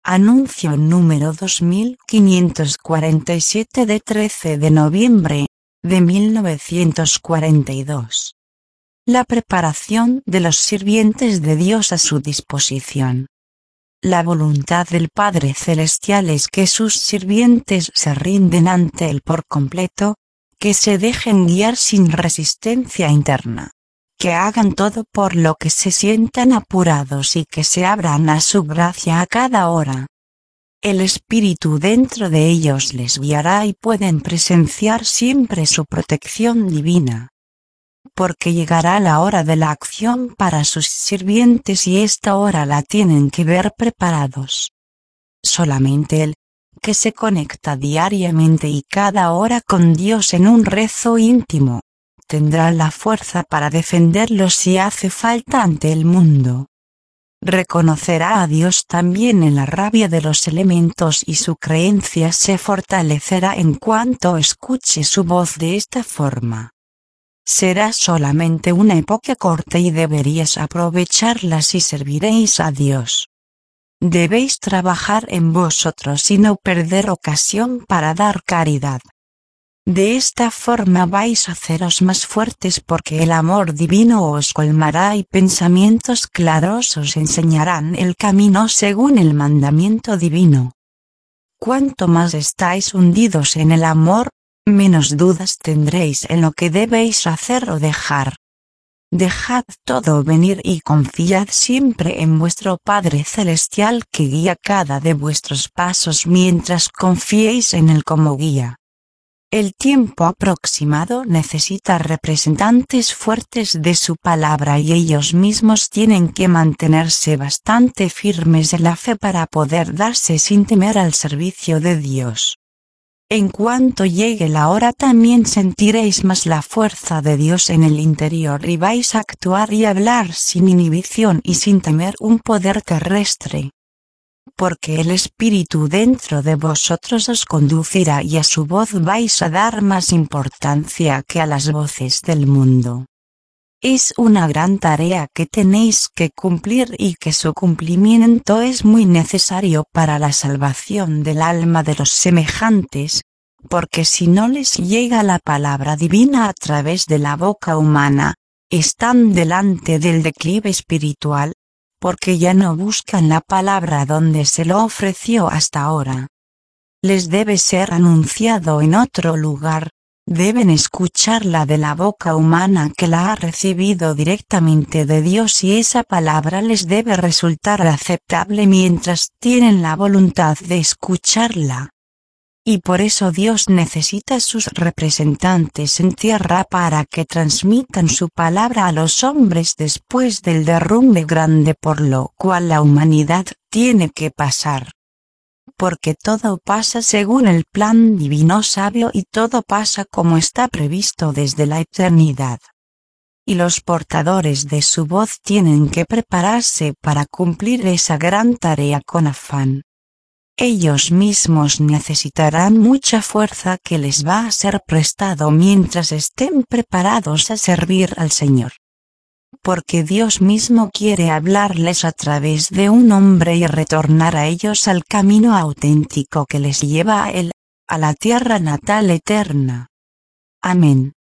Anuncio número 2547 de 13 de noviembre de 1942. La preparación de los sirvientes de Dios a su disposición. La voluntad del Padre Celestial es que sus sirvientes se rinden ante Él por completo, que se dejen guiar sin resistencia interna, que hagan todo por lo que se sientan apurados y que se abran a su gracia a cada hora. El Espíritu dentro de ellos les guiará y pueden presenciar siempre su protección divina. Porque llegará la hora de la acción para sus sirvientes y esta hora la tienen que ver preparados. Solamente el que se conecta diariamente y cada hora con Dios en un rezo íntimo, tendrá la fuerza para defenderlos si hace falta ante el mundo. Reconocerá a Dios también en la rabia de los elementos y su creencia se fortalecerá en cuanto escuche su voz de esta forma. Será solamente una época corta y deberíais aprovecharla si serviréis a Dios. Debéis trabajar en vosotros y no perder ocasión para dar caridad. De esta forma vais a haceros más fuertes porque el amor divino os colmará y pensamientos claros os enseñarán el camino según el mandamiento divino. Cuanto más estáis hundidos en el amor, menos dudas tendréis en lo que debéis hacer o dejar. Dejad todo venir y confiad siempre en vuestro Padre Celestial que guía cada de vuestros pasos mientras confiéis en Él como guía. El tiempo aproximado necesita representantes fuertes de su palabra y ellos mismos tienen que mantenerse bastante firmes en la fe para poder darse sin temer al servicio de Dios. En cuanto llegue la hora también sentiréis más la fuerza de Dios en el interior y vais a actuar y hablar sin inhibición y sin temer un poder terrestre. Porque el Espíritu dentro de vosotros os conducirá y a su voz vais a dar más importancia que a las voces del mundo. Es una gran tarea que tenéis que cumplir y que su cumplimiento es muy necesario para la salvación del alma de los semejantes, porque si no les llega la palabra divina a través de la boca humana, están delante del declive espiritual, porque ya no buscan la palabra donde se lo ofreció hasta ahora. Les debe ser anunciado en otro lugar. Deben escucharla de la boca humana que la ha recibido directamente de Dios y esa palabra les debe resultar aceptable mientras tienen la voluntad de escucharla. Y por eso Dios necesita sus representantes en tierra para que transmitan su palabra a los hombres después del derrumbe grande por lo cual la humanidad tiene que pasar. Porque todo pasa según el plan divino sabio y todo pasa como está previsto desde la eternidad. Y los portadores de su voz tienen que prepararse para cumplir esa gran tarea con afán. Ellos mismos necesitarán mucha fuerza que les va a ser prestado mientras estén preparados a servir al Señor. Porque Dios mismo quiere hablarles a través de un hombre y retornar a ellos al camino auténtico que les lleva a Él, a la tierra natal eterna. Amén.